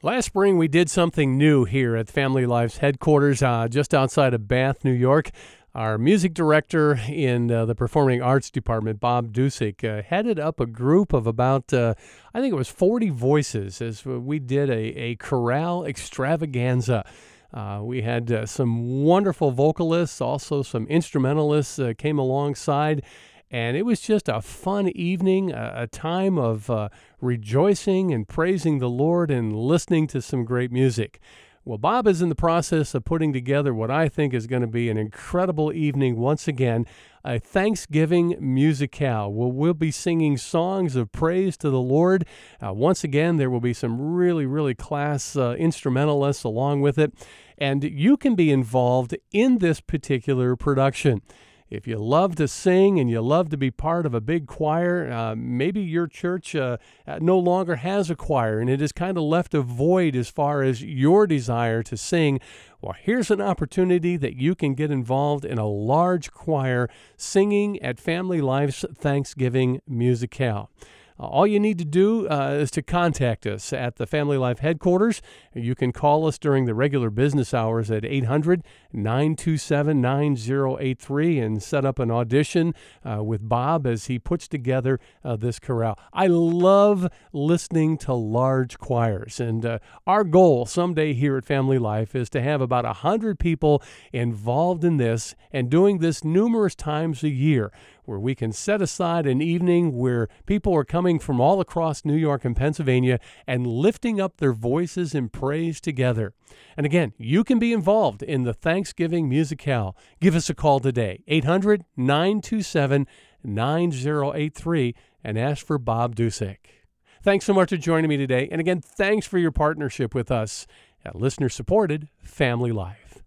Last spring, we did something new here at Family Life's headquarters just outside of Bath, New York. Our music director in the Performing Arts Department, Bob Dusek, headed up a group of about, I think it was 40 voices as we did a chorale extravaganza. We had some wonderful vocalists, also some instrumentalists came alongside. And it was just a fun evening, a time of rejoicing and praising the Lord and listening to some great music. Well, Bob is in the process of putting together what I think is going to be an incredible evening once again, a Thanksgiving musicale. We'll be singing songs of praise to the Lord. Once again, there will be some really class instrumentalists along with it. And you can be involved in this particular production. If you love to sing and you love to be part of a big choir, maybe your church no longer has a choir and it has kind of left a void as far as your desire to sing. Well, here's an opportunity that you can get involved in a large choir singing at Family Life's Thanksgiving Musicale. All you need to do is to contact us at the Family Life headquarters. You can call us during the regular business hours at 800-927-9083 and set up an audition with Bob as he puts together this chorale. I love listening to large choirs, and our goal someday here at Family Life is to have about 100 people involved in this and doing this numerous times a year, where we can set aside an evening where people are coming from all across New York and Pennsylvania and lifting up their voices in praise together. And again, you can be involved in the Thanksgiving Musicale. Give us a call today, 800-927-9083, and ask for Bob Dusek. Thanks so much for joining me today. And again, thanks for your partnership with us at listener-supported Family Life.